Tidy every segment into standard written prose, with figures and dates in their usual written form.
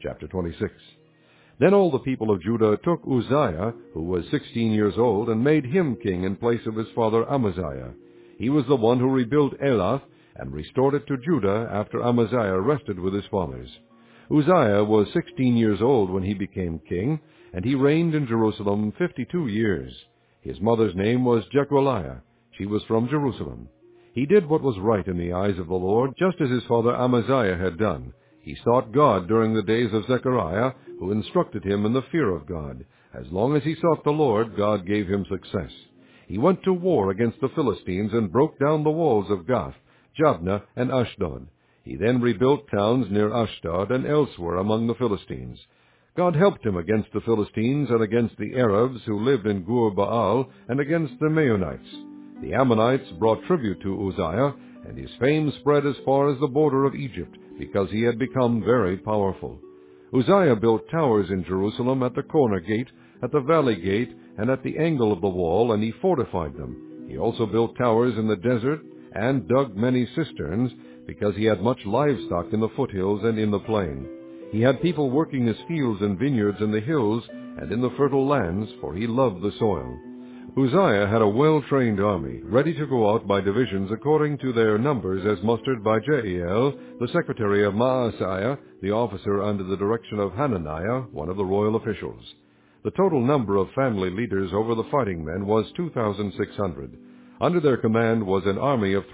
Chapter 26. Then all the people of Judah took Uzziah, who was 16 years old, and made him king in place of his father Amaziah. He was the one who rebuilt Elath and restored it to Judah after Amaziah rested with his fathers. Uzziah was 16 years old when he became king, and he reigned in Jerusalem 52 years. His mother's name was Jecholiah. She was from Jerusalem. He did what was right in the eyes of the Lord, just as his father Amaziah had done. He sought God during the days of Zechariah, who instructed him in the fear of God. As long as he sought the Lord, God gave him success. He went to war against the Philistines and broke down the walls of Gath, Jabneh, and Ashdod. He then rebuilt towns near Ashdod and elsewhere among the Philistines. God helped him against the Philistines and against the Arabs who lived in Gur Baal and against the Maonites. The Ammonites brought tribute to Uzziah, and his fame spread as far as the border of Egypt, because he had become very powerful. Uzziah built towers in Jerusalem at the corner gate, at the valley gate, and at the angle of the wall, and he fortified them. He also built towers in the desert and dug many cisterns, because he had much livestock in the foothills and in the plain. He had people working his fields and vineyards in the hills and in the fertile lands, for he loved the soil. Uzziah had a well-trained army, ready to go out by divisions according to their numbers as mustered by Jeiel, the secretary of Maaseiah, the officer under the direction of Hananiah, one of the royal officials. The total number of family leaders over the fighting men was 2,600. Under their command was an army of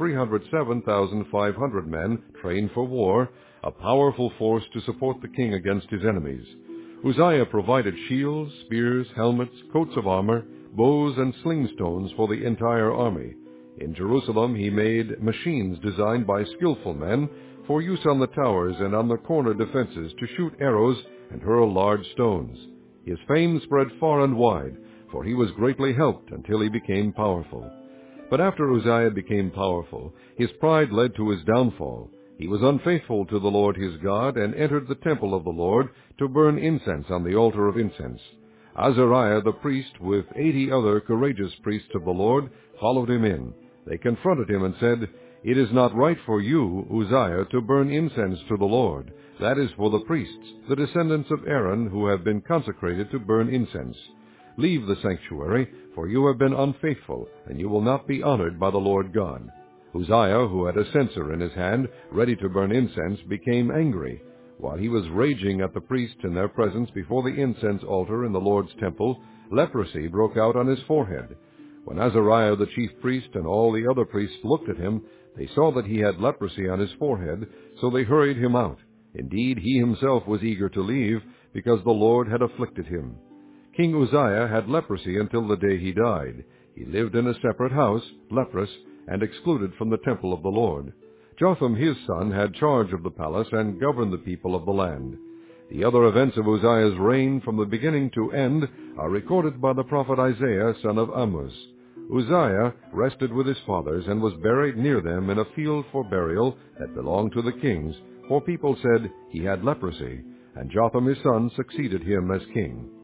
307,500 men trained for war, a powerful force to support the king against his enemies. Uzziah provided shields, spears, helmets, coats of armor, bows, and sling stones for the entire army. In Jerusalem he made machines designed by skillful men for use on the towers and on the corner defenses to shoot arrows and hurl large stones. His fame spread far and wide, for he was greatly helped until he became powerful. But after Uzziah became powerful, his pride led to his downfall. He was unfaithful to the Lord his God, and entered the temple of the Lord to burn incense on the altar of incense. Azariah the priest, with 80 other courageous priests of the Lord, followed him in. They confronted him and said, "It is not right for you, Uzziah, to burn incense to the Lord. That is for the priests, the descendants of Aaron, who have been consecrated to burn incense. Leave the sanctuary, for you have been unfaithful, and you will not be honored by the Lord God." Uzziah, who had a censer in his hand, ready to burn incense, became angry. While he was raging at the priests in their presence before the incense altar in the Lord's temple, leprosy broke out on his forehead. When Azariah the chief priest and all the other priests looked at him, they saw that he had leprosy on his forehead, so they hurried him out. Indeed, he himself was eager to leave, because the Lord had afflicted him. King Uzziah had leprosy until the day he died. He lived in a separate house, leprous, and excluded from the temple of the Lord. Jotham his son had charge of the palace and governed the people of the land. The other events of Uzziah's reign from the beginning to end are recorded by the prophet Isaiah, son of Amoz. Uzziah rested with his fathers and was buried near them in a field for burial that belonged to the kings, for people said he had leprosy, and Jotham his son succeeded him as king.